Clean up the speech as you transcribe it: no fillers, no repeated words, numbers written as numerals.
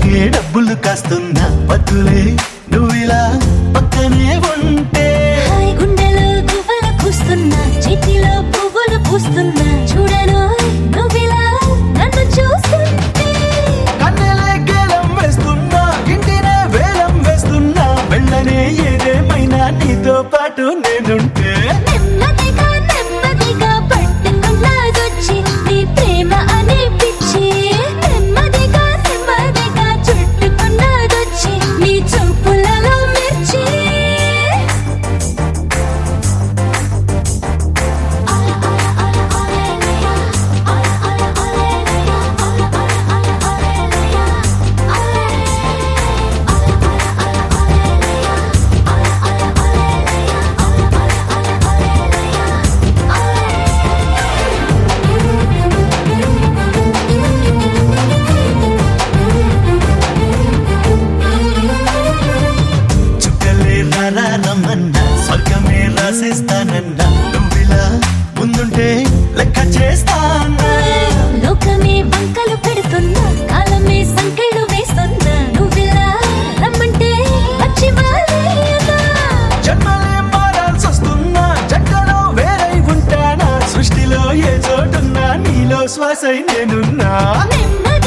బతుకే డబ్బులు కాస్తున్నా బతులే నువ్విలా పక్కనే ఉంటే గుండెలో గువ్వలు కూస్తున్నా చేతిలో పువ్వులు పూస్తున్నా చూడను నువ్విలా నన్ను చూస్తుంటే కన్నెలే గేలం వేస్తున్నా ఇంటినే వేలం వేస్తున్నా వెళ్ళనే ఏదేమైనా నీతో పాటు నేనుంటే నెమ్మదిగా నెమ్మదిగా పట్టుకున్నదొచ్చి నీ ప్రేమ అనే పిచ్చి నెమ్మదిగా నెమ్మదిగా చుట్టుకున్నదొచ్చి నీ చూపులలో మిర్చి చుక్కలే రమ్మన్నా స్వర్గమే రాసేస్తానన్నా నువ్విలా ముందుంటే లెక్క చేస్తానా లోకమే వంకలు పెడుతున్నా కాలమే సంకెళ్ళు వేస్తున్నా నువ్విలా రమ్మంటే వచ్చి వాలేయనా జన్మలే మారాల్సొస్తున్నా జంటలో వేరై ఉంటానా సృష్టిలో ఏ చోటున్నా నీలో శ్వాసై నేనున్నా నెమ్మది